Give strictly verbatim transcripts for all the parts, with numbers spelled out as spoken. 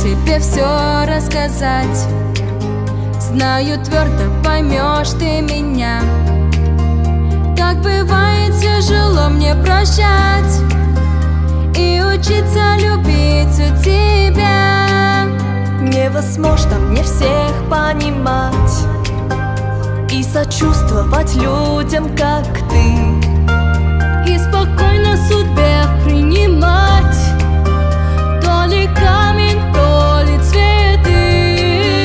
тебе все рассказать. Знаю, твердо поймешь ты меня. Как бывает тяжело мне прощать и учиться любить у тебя. Невозможно мне всех понимать и сочувствовать людям, как ты, и спокойно судьбе принимать то ли камень, то ли цветы.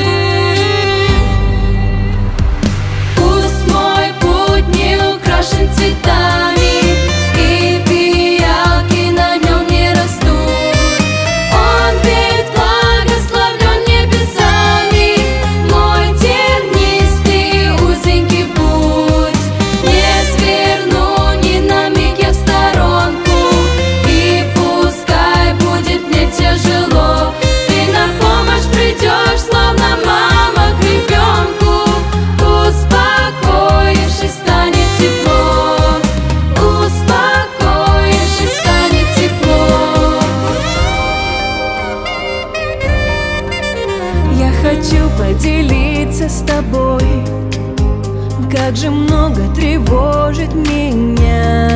Пусть мой путь не украшен цветами, и фиалки на нем не растут. Он ведь благословлен небесами, мой тернистый узенький путь. Не сверну ни на миг я в сторонку, и пускай будет мне тяжело, ты на помощь придешь, словно мама к ребенку. Успокоишь, и станет тепло, успокоишь, и станет тепло. Я хочу поделиться с тобой, как же много тревожит меня.